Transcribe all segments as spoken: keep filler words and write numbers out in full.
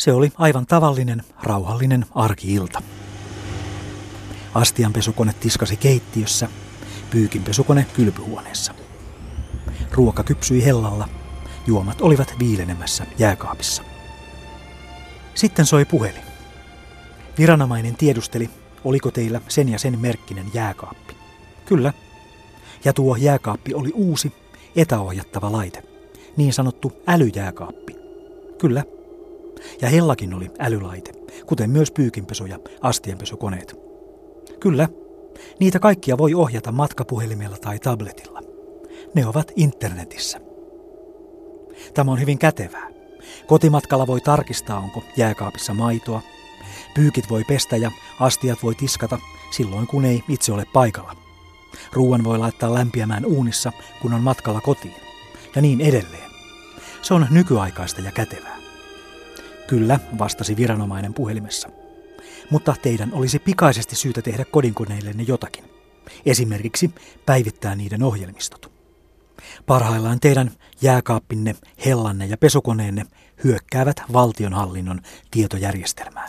Se oli aivan tavallinen, rauhallinen arki-ilta. Astianpesukone tiskasi keittiössä, pyykinpesukone kylpyhuoneessa. Ruoka kypsyi hellalla, juomat olivat viilenemässä jääkaapissa. Sitten soi puhelin. Viranomainen tiedusteli, oliko teillä sen ja sen merkkinen jääkaappi. Kyllä. Ja tuo jääkaappi oli uusi, etäohjattava laite, niin sanottu älyjääkaappi. Kyllä. Ja hellakin oli älylaite, kuten myös pyykinpesu ja astianpesukoneet. Kyllä. Niitä kaikkia voi ohjata matkapuhelimella tai tabletilla. Ne ovat internetissä. Tämä on hyvin kätevää. Kotimatkalla voi tarkistaa, onko jääkaapissa maitoa. Pyykit voi pestä ja astiat voi tiskata silloin, kun ei itse ole paikalla. Ruuan voi laittaa lämpiämään uunissa, kun on matkalla kotiin. Ja niin edelleen. Se on nykyaikaista ja kätevää. Kyllä, vastasi viranomainen puhelimessa. Mutta teidän olisi pikaisesti syytä tehdä kodinkoneillenne jotakin. Esimerkiksi päivittää niiden ohjelmistot. Parhaillaan teidän jääkaappinne, hellanne ja pesukoneenne hyökkäävät valtionhallinnon tietojärjestelmään.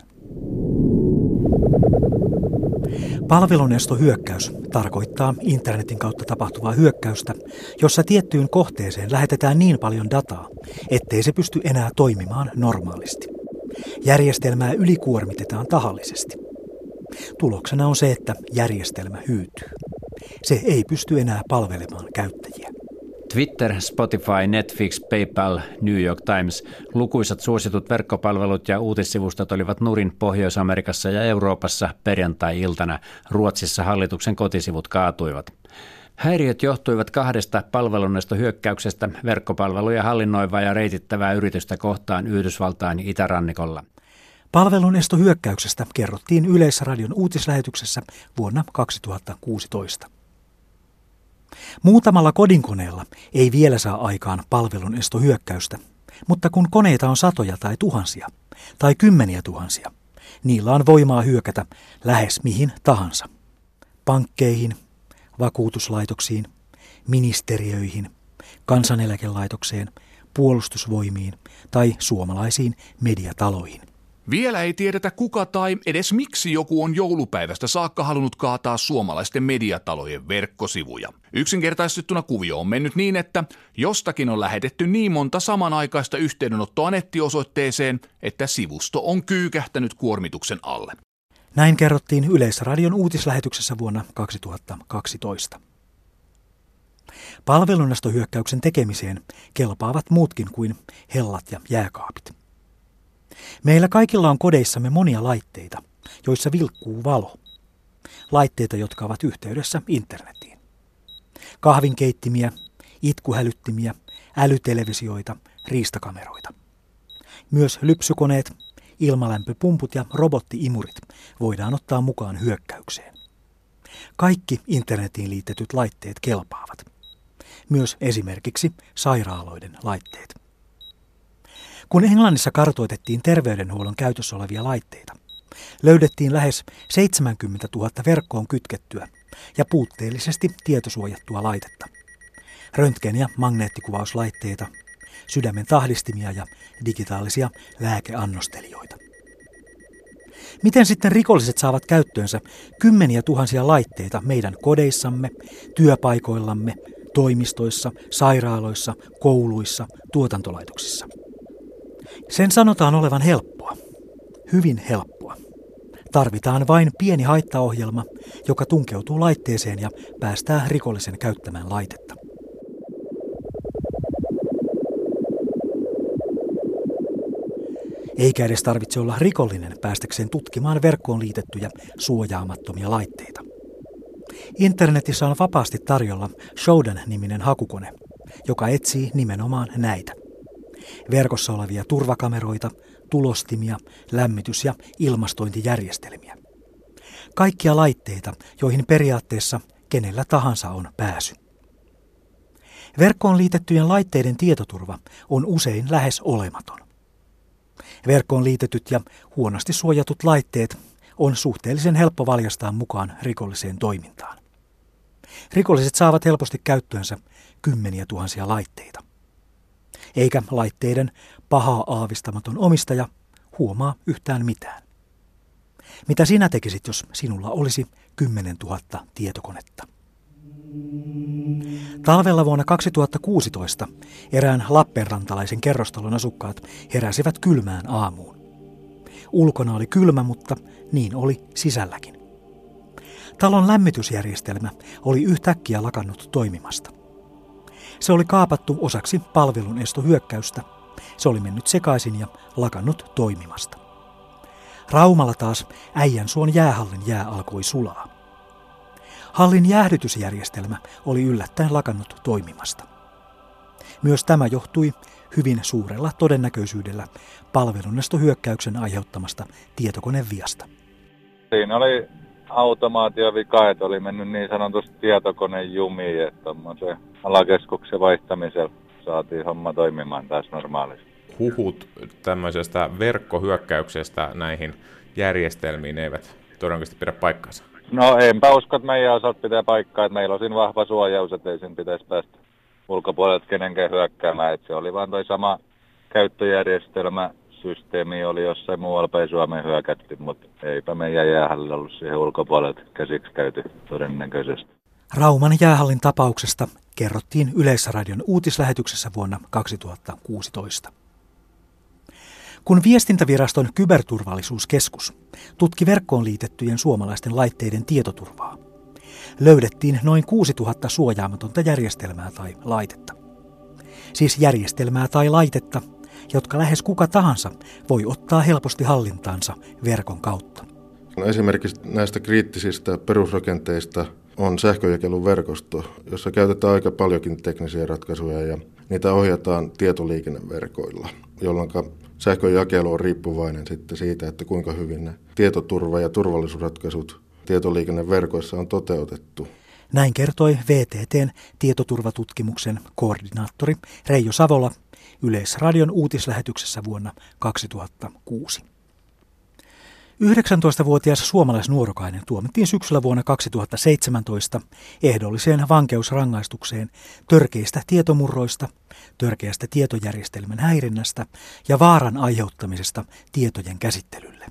Palvelunestohyökkäys tarkoittaa internetin kautta tapahtuvaa hyökkäystä, jossa tiettyyn kohteeseen lähetetään niin paljon dataa, ettei se pysty enää toimimaan normaalisti. Järjestelmää ylikuormitetaan tahallisesti. Tuloksena on se, että järjestelmä hyytyy. Se ei pysty enää palvelemaan käyttäjiä. Twitter, Spotify, Netflix, PayPal, New York Times, lukuisat suositut verkkopalvelut ja uutissivustot olivat nurin Pohjois-Amerikassa ja Euroopassa perjantai-iltana. Ruotsissa hallituksen kotisivut kaatuivat. Häiriöt johtuivat kahdesta palvelunestohyökkäyksestä verkkopalveluja hallinnoivaa ja reitittävää yritystä kohtaan Yhdysvaltain itärannikolla. Palvelunestohyökkäyksestä kerrottiin Yleisradion uutislähetyksessä vuonna kaksituhattakuusitoista. Muutamalla kodinkoneella ei vielä saa aikaan palvelunestohyökkäystä, mutta kun koneita on satoja tai tuhansia tai kymmeniä tuhansia, niillä on voimaa hyökätä lähes mihin tahansa. Pankkeihin, vakuutuslaitoksiin, ministeriöihin, kansaneläkelaitokseen, puolustusvoimiin tai suomalaisiin mediataloihin. Vielä ei tiedetä kuka tai edes miksi joku on joulupäivästä saakka halunnut kaataa suomalaisten mediatalojen verkkosivuja. Yksinkertaistettuna kuvio on mennyt niin, että jostakin on lähetetty niin monta samanaikaista yhteydenottoa nettiosoitteeseen, että sivusto on kyykähtänyt kuormituksen alle. Näin kerrottiin Yleisradion uutislähetyksessä vuonna kaksituhattakaksitoista. Palvelunestohyökkäyksen tekemiseen kelpaavat muutkin kuin hellat ja jääkaapit. Meillä kaikilla on kodeissamme monia laitteita, joissa vilkkuu valo. Laitteita, jotka ovat yhteydessä internetiin. Kahvinkeittimiä, itkuhälyttimiä, älytelevisioita, riistakameroita. Myös lypsykoneet, ilmalämpöpumput ja robotti-imurit voidaan ottaa mukaan hyökkäykseen. Kaikki internetiin liitetyt laitteet kelpaavat. Myös esimerkiksi sairaaloiden laitteet. Kun Englannissa kartoitettiin terveydenhuollon käytössä olevia laitteita, löydettiin lähes seitsemänkymmentätuhatta verkkoon kytkettyä ja puutteellisesti tietosuojattua laitetta. Röntgen- ja magneettikuvauslaitteita, sydämen tahdistimia ja digitaalisia lääkeannostelijoita. Miten sitten rikolliset saavat käyttöönsä kymmeniä tuhansia laitteita meidän kodeissamme, työpaikoillamme, toimistoissa, sairaaloissa, kouluissa, tuotantolaitoksissa? Sen sanotaan olevan helppoa. Hyvin helppoa. Tarvitaan vain pieni haittaohjelma, joka tunkeutuu laitteeseen ja päästää rikollisen käyttämään laitetta. Eikä edes tarvitse olla rikollinen päästäkseen tutkimaan verkkoon liitettyjä suojaamattomia laitteita. Internetissä on vapaasti tarjolla Shodan-niminen hakukone, joka etsii nimenomaan näitä. Verkossa olevia turvakameroita, tulostimia, lämmitys- ja ilmastointijärjestelmiä. Kaikkia laitteita, joihin periaatteessa kenellä tahansa on pääsy. Verkkoon liitettyjen laitteiden tietoturva on usein lähes olematon. Verkkoon liitetyt ja huonosti suojatut laitteet on suhteellisen helppo valjastaa mukaan rikolliseen toimintaan. Rikolliset saavat helposti käyttöönsä kymmeniä tuhansia laitteita. Eikä laitteiden pahaa aavistamaton omistaja huomaa yhtään mitään. Mitä sinä tekisit, jos sinulla olisi kymmenen tuhatta tietokonetta? Talvella vuonna kaksituhattakuusitoista erään lappeenrantalaisen kerrostalon asukkaat heräsivät kylmään aamuun. Ulkona oli kylmä, mutta niin oli sisälläkin. Talon lämmitysjärjestelmä oli yhtäkkiä lakannut toimimasta. Se oli kaapattu osaksi palvelun estohyökkäystä. Se oli mennyt sekaisin ja lakannut toimimasta. Raumalla taas Äijänsuon jäähallin jää alkoi sulaa. Hallin jäähdytysjärjestelmä oli yllättäen lakannut toimimasta. Myös tämä johtui hyvin suurella todennäköisyydellä palvelunestohyökkäyksen aiheuttamasta tietokoneviasta. Siinä oli automaatiovika, että oli mennyt niin sanotusti tietokoneen jumiin, että tuommoisen alakeskuksen vaihtamisella saatiin homma toimimaan taas normaalisti. Huhut tämmöisestä verkkohyökkäyksestä näihin järjestelmiin eivät todennäköisesti pidä paikkaansa. No enpä usko, että meidän osalta pitää paikkaa, että meillä on siinä vahva suojaus, että ei siinä pitäisi päästä ulkopuolelta kenenkään hyökkäämään. Että se oli vaan toi sama käyttöjärjestelmä, systeemi oli jossain muualla päin Suomeen hyökätty, mutta eipä meidän jäähallilla ollut siihen ulkopuolelta käsiksi käyty todennäköisesti. Rauman jäähallin tapauksesta kerrottiin Yleisradion uutislähetyksessä vuonna kaksituhattakuusitoista. Kun viestintäviraston kyberturvallisuuskeskus tutki verkkoon liitettyjen suomalaisten laitteiden tietoturvaa, löydettiin noin kuusituhatta suojaamatonta järjestelmää tai laitetta. Siis järjestelmää tai laitetta, jotka lähes kuka tahansa voi ottaa helposti hallintaansa verkon kautta. Esimerkiksi näistä kriittisistä perusrakenteista on sähköjakelun verkosto, jossa käytetään aika paljonkin teknisiä ratkaisuja ja niitä ohjataan tietoliikenneverkoilla, jolloin sähköjakelu on riippuvainen sitten siitä, että kuinka hyvin ne tietoturva- ja turvallisuusratkaisut tietoliikenneverkoissa on toteutettu. Näin kertoi V T T:n tietoturvatutkimuksen koordinaattori Reijo Savola Yleisradion uutislähetyksessä vuonna kaksituhattakuusi. yhdeksäntoistavuotias suomalaisnuorukainen tuomittiin syksyllä vuonna kaksituhattaseitsemäntoista ehdolliseen vankeusrangaistukseen törkeistä tietomurroista, törkeästä tietojärjestelmän häirinnästä ja vaaran aiheuttamisesta tietojen käsittelylle.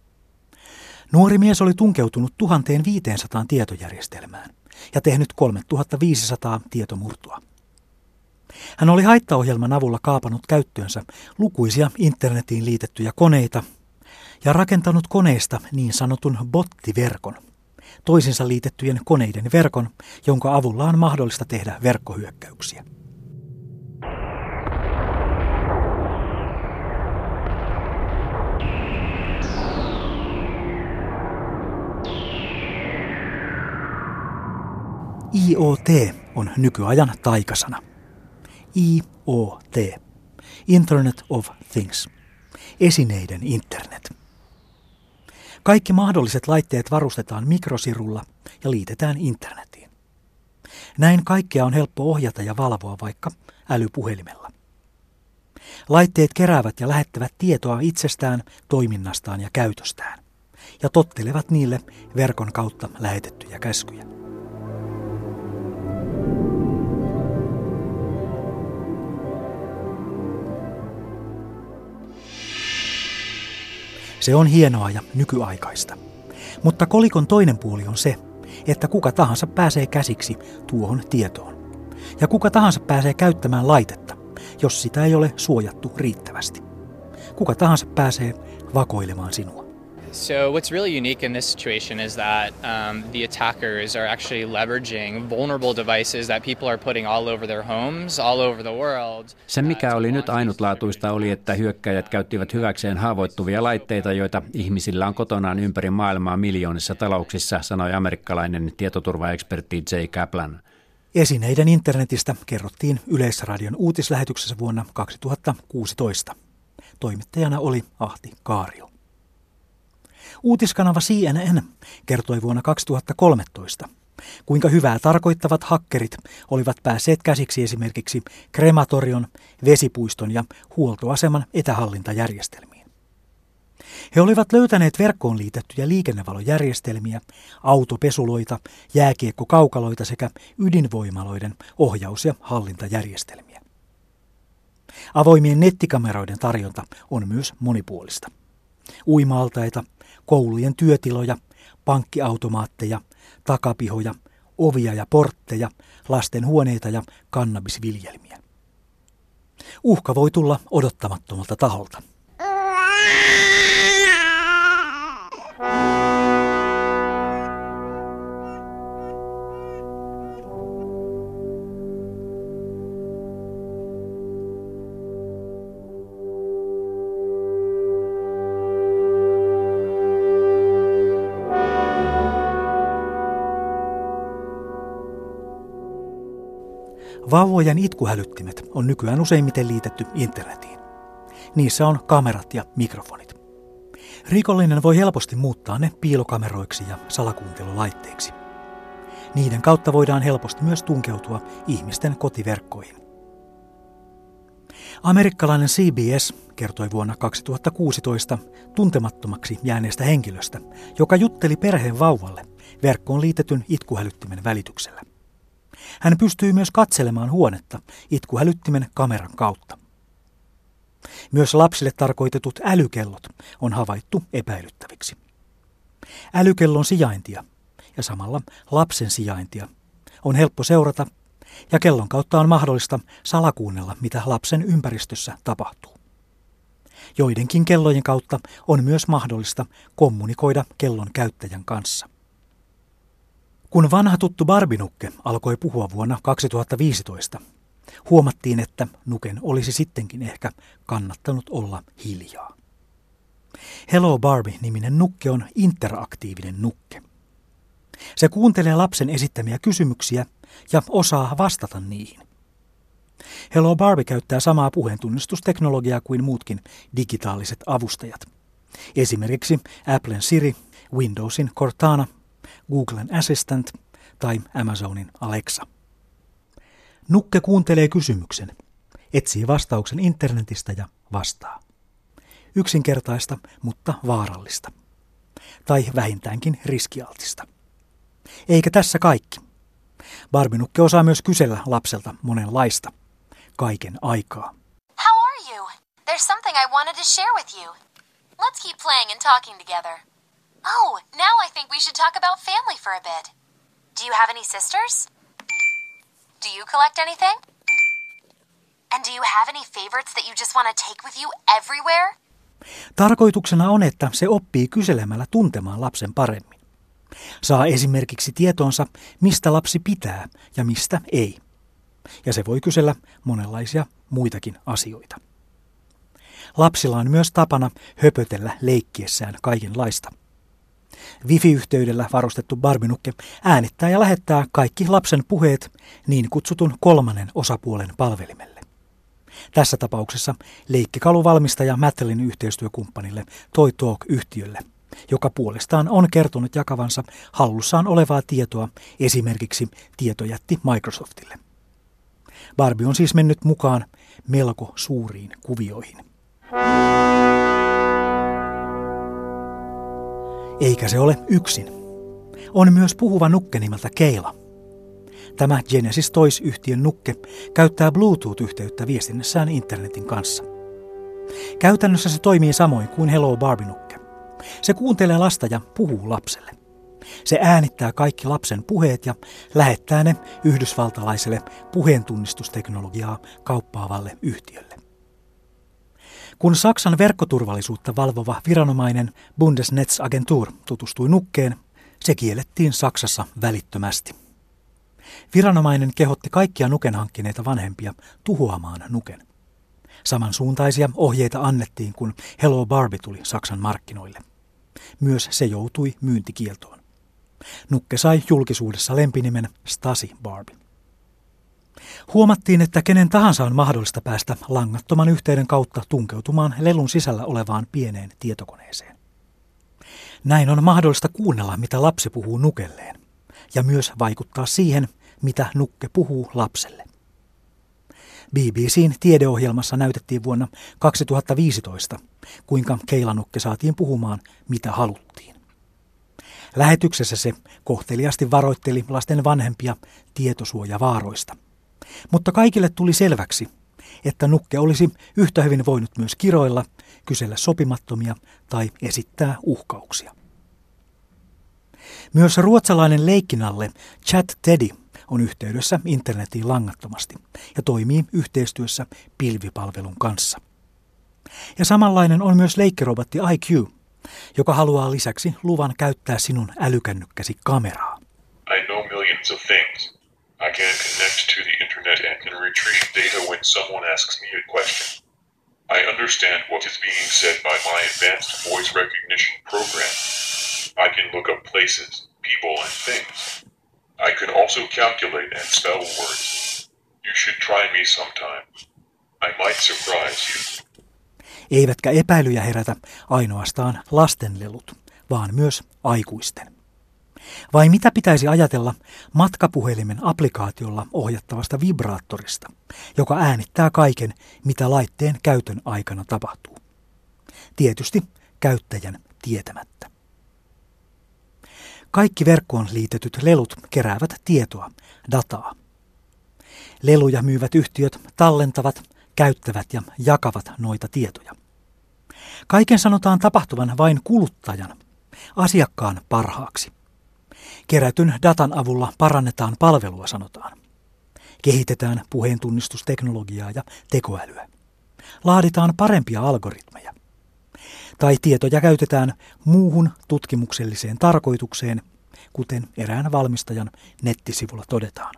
Nuori mies oli tunkeutunut tuhatviisisataa tietojärjestelmään ja tehnyt kolmetuhattaviisisataa tietomurtoa. Hän oli haittaohjelman avulla kaapannut käyttöönsä lukuisia internetiin liitettyjä koneita ja rakentanut koneista niin sanotun bottiverkon, toisinsa liitettyjen koneiden verkon, jonka avulla on mahdollista tehdä verkkohyökkäyksiä. I O T on nykyajan taikasana. I O T, Internet of Things, esineiden internet. Kaikki mahdolliset laitteet varustetaan mikrosirulla ja liitetään internetiin. Näin kaikkea on helppo ohjata ja valvoa vaikka älypuhelimella. Laitteet keräävät ja lähettävät tietoa itsestään, toiminnastaan ja käytöstään ja tottelevat niille verkon kautta lähetettyjä käskyjä. Se on hienoa ja nykyaikaista. Mutta kolikon toinen puoli on se, että kuka tahansa pääsee käsiksi tuohon tietoon. Ja kuka tahansa pääsee käyttämään laitetta, jos sitä ei ole suojattu riittävästi. Kuka tahansa pääsee vakoilemaan sinua. So what's really unique in this situation is that um, the attackers are actually leveraging vulnerable devices that people are putting all over their homes, all over the world. Se mikä oli nyt ainutlaatuista oli, että hyökkäjät käyttivät hyväkseen haavoittuvia laitteita, joita ihmisillä on kotonaan ympäri maailmaa miljoonissa talouksissa, sanoi amerikkalainen tietoturvaekspertti Jay Kaplan. Esineiden internetistä kerrottiin Yleisradion uutislähetyksessä vuonna kaksituhattakuusitoista. Toimittajana oli Ahti Kaario. Uutiskanava C N N kertoi vuonna kaksituhattakolmetoista, kuinka hyvää tarkoittavat hakkerit olivat päässeet käsiksi esimerkiksi krematorion, vesipuiston ja huoltoaseman etähallintajärjestelmiin. He olivat löytäneet verkkoon liitettyjä liikennevalojärjestelmiä, autopesuloita, jääkiekkokaukaloita sekä ydinvoimaloiden ohjaus- ja hallintajärjestelmiä. Avoimien nettikameroiden tarjonta on myös monipuolista. uima-altaita, koulujen työtiloja, pankkiautomaatteja, takapihoja, ovia ja portteja, lasten huoneita ja kannabisviljelmiä. Uhka voi tulla odottamattomalta taholta. Vauvojen itkuhälyttimet on nykyään useimmiten liitetty internetiin. Niissä on kamerat ja mikrofonit. Rikollinen voi helposti muuttaa ne piilokameroiksi ja salakuuntelulaitteiksi. Niiden kautta voidaan helposti myös tunkeutua ihmisten kotiverkkoihin. Amerikkalainen C B S kertoi vuonna kaksituhattakuusitoista tuntemattomaksi jääneestä henkilöstä, joka jutteli perheen vauvalle verkkoon liitetyn itkuhälyttimen välityksellä. Hän pystyy myös katselemaan huonetta itkuhälyttimen kameran kautta. Myös lapsille tarkoitetut älykellot on havaittu epäilyttäviksi. Älykellon sijaintia ja samalla lapsen sijaintia on helppo seurata ja kellon kautta on mahdollista salakuunnella, mitä lapsen ympäristössä tapahtuu. Joidenkin kellojen kautta on myös mahdollista kommunikoida kellon käyttäjän kanssa. Kun vanha tuttu Barbie-nukke alkoi puhua vuonna kaksituhattaviisitoista, huomattiin, että nuken olisi sittenkin ehkä kannattanut olla hiljaa. Hello Barbie-niminen nukke on interaktiivinen nukke. Se kuuntelee lapsen esittämiä kysymyksiä ja osaa vastata niihin. Hello Barbie käyttää samaa puheentunnistusteknologiaa kuin muutkin digitaaliset avustajat. Esimerkiksi Applen Siri, Windowsin Cortana, Googlen Assistant tai Amazonin Alexa. Nukke kuuntelee kysymyksen, etsii vastauksen internetistä ja vastaa. Yksinkertaista, mutta vaarallista. Tai vähintäänkin riskialtista. Eikä tässä kaikki. Barbie-nukke osaa myös kysellä lapselta monenlaista. Kaiken aikaa. How are you? There's something I wanted to share with you. Let's keep playing and talking together. Oh, now I think we should talk about family for a bit. Do you have any sisters? Do you collect anything? And do you have any favorites that you just want to take with you everywhere? Tarkoituksena on, että se oppii kyselemällä tuntemaan lapsen paremmin. Saa esimerkiksi tietoonsa, mistä lapsi pitää ja mistä ei. Ja se voi kysellä monenlaisia muitakin asioita. Lapsilla on myös tapana höpötellä leikkiessään kaikenlaista. Wifi-yhteydellä varustettu Barbie-nukke äänittää ja lähettää kaikki lapsen puheet niin kutsutun kolmannen osapuolen palvelimelle. Tässä tapauksessa leikkikaluvalmistaja Mattelin yhteistyökumppanille Toy Talk-yhtiölle, joka puolestaan on kertonut jakavansa hallussaan olevaa tietoa esimerkiksi tietojätti Microsoftille. Barbie on siis mennyt mukaan melko suuriin kuvioihin. Eikä se ole yksin. On myös puhuva nukke nimeltä Keila. Tämä Genesis Toys-yhtiön nukke käyttää Bluetooth-yhteyttä viestinnässään internetin kanssa. Käytännössä se toimii samoin kuin Hello Barbie-nukke. Se kuuntelee lasta ja puhuu lapselle. Se äänittää kaikki lapsen puheet ja lähettää ne yhdysvaltalaiselle puheentunnistusteknologiaa kauppaavalle yhtiölle. Kun Saksan verkkoturvallisuutta valvova viranomainen Bundesnetzagentur tutustui nukkeen, se kiellettiin Saksassa välittömästi. Viranomainen kehotti kaikkia nuken hankkineita vanhempia tuhoamaan nuken. Samansuuntaisia ohjeita annettiin, kun Hello Barbie tuli Saksan markkinoille. Myös se joutui myyntikieltoon. Nukke sai julkisuudessa lempinimen Stasi Barbie. Huomattiin, että kenen tahansa on mahdollista päästä langattoman yhteyden kautta tunkeutumaan lelun sisällä olevaan pieneen tietokoneeseen. Näin on mahdollista kuunnella, mitä lapsi puhuu nukelleen, ja myös vaikuttaa siihen, mitä nukke puhuu lapselle. B B C:n tiedeohjelmassa näytettiin vuonna kaksituhattaviisitoista, kuinka Keila-nukke saatiin puhumaan, mitä haluttiin. Lähetyksessä se kohteliasti varoitteli lasten vanhempia tietosuojavaaroista. Mutta kaikille tuli selväksi, että Nukke olisi yhtä hyvin voinut myös kiroilla, kysellä sopimattomia tai esittää uhkauksia. Myös ruotsalainen leikkinalle ChatTeddy on yhteydessä internetiin langattomasti ja toimii yhteistyössä pilvipalvelun kanssa. Ja samanlainen on myös leikkirobotti I Q, joka haluaa lisäksi luvan käyttää sinun älykännykkäsi kameraa. I know millions of things. I can connect to the internet and can retrieve data when someone asks me a question. I understand what is being said by my advanced voice recognition program. I can look up places, people and things. I can also calculate and spell words. You should try me sometime. I might surprise you. Eivätkä epäilyjä herätä ainoastaan lastenlelut, vaan myös aikuisten. Vai mitä pitäisi ajatella matkapuhelimen applikaatiolla ohjattavasta vibraattorista, joka äänittää kaiken, mitä laitteen käytön aikana tapahtuu? Tietysti käyttäjän tietämättä. Kaikki verkkoon liitetyt lelut keräävät tietoa, dataa. Leluja myyvät yhtiöt tallentavat, käyttävät ja jakavat noita tietoja. Kaiken sanotaan tapahtuvan vain kuluttajan, asiakkaan parhaaksi. Kerätyn datan avulla parannetaan palvelua, sanotaan. Kehitetään puheentunnistusteknologiaa ja tekoälyä. Laaditaan parempia algoritmeja. Tai tietoja käytetään muuhun tutkimukselliseen tarkoitukseen, kuten erään valmistajan nettisivulla todetaan.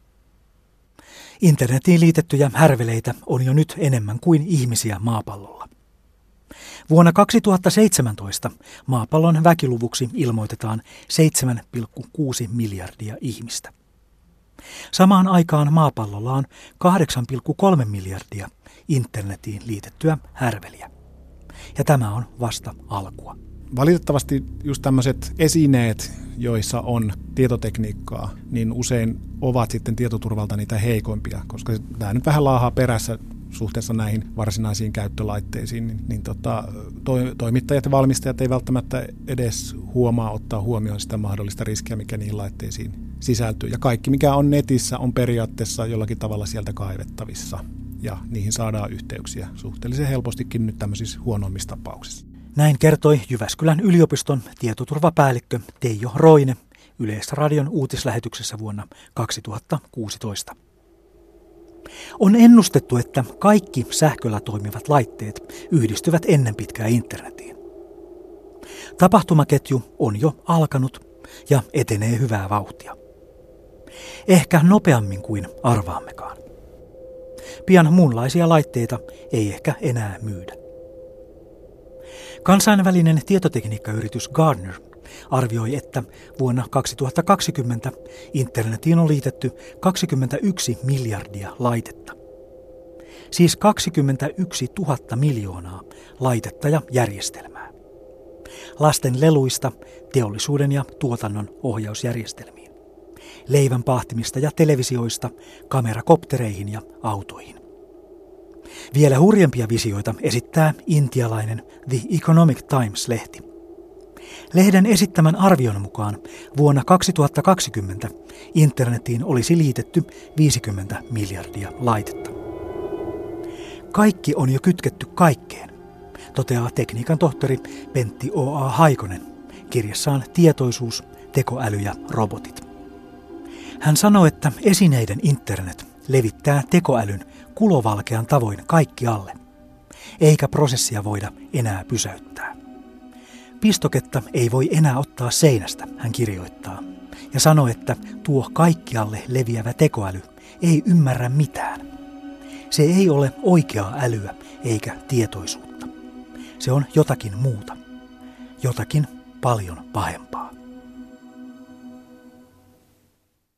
Internetiin liitettyjä härveleitä on jo nyt enemmän kuin ihmisiä maapallolla. Vuonna kaksituhattaseitsemäntoista maapallon väkiluvuksi ilmoitetaan seitsemän pilkku kuusi miljardia ihmistä. Samaan aikaan maapallolla on kahdeksan pilkku kolme miljardia internetiin liitettyä härveliä. Ja tämä on vasta alkua. Valitettavasti just tämmöiset esineet, joissa on tietotekniikkaa, niin usein ovat sitten tietoturvalta niitä heikoimpia, koska tämä nyt vähän laahaa perässä suhteessa näihin varsinaisiin käyttölaitteisiin, niin, niin tota, to, toimittajat ja valmistajat ei välttämättä edes huomaa ottaa huomioon sitä mahdollista riskiä, mikä niihin laitteisiin sisältyy. Ja kaikki, mikä on netissä, on periaatteessa jollakin tavalla sieltä kaivettavissa, ja niihin saadaan yhteyksiä suhteellisen helpostikin nyt tämmöisissä huonoimmissa tapauksissa. Näin kertoi Jyväskylän yliopiston tietoturvapäällikkö Teijo Roine Yleisradion uutislähetyksessä vuonna kaksituhattakuusitoista. On ennustettu, että kaikki sähköllä toimivat laitteet yhdistyvät ennen pitkää internetiin. Tapahtumaketju on jo alkanut ja etenee hyvää vauhtia. Ehkä nopeammin kuin arvaammekaan. Pian muunlaisia laitteita ei ehkä enää myydä. Kansainvälinen tietotekniikkayritys Gartner arvioi, että vuonna kaksituhattakaksikymmentä internetiin on liitetty kaksikymmentäyksi miljardia laitetta. Siis kaksikymmentäyksi tuhatta miljoonaa laitetta ja järjestelmää. Lasten leluista teollisuuden ja tuotannon ohjausjärjestelmiin. Leivän paahtimista ja televisioista kamerakoptereihin ja autoihin. Vielä hurjempia visioita esittää intialainen The Economic Times-lehti. Lehden esittämän arvion mukaan vuonna kaksituhattakaksikymmentä internetiin olisi liitetty viisikymmentä miljardia laitetta. Kaikki on jo kytketty kaikkeen, toteaa tekniikan tohtori Pentti O A Haikonen kirjassaan Tietoisuus, tekoäly ja robotit. Hän sanoo, että esineiden internet levittää tekoälyn kulovalkean tavoin kaikkialle, eikä prosessia voida enää pysäyttää. Pistoketta ei voi enää ottaa seinästä, hän kirjoittaa, ja sanoo, että tuo kaikkialle leviävä tekoäly ei ymmärrä mitään. Se ei ole oikeaa älyä eikä tietoisuutta. Se on jotakin muuta, jotakin paljon pahempaa.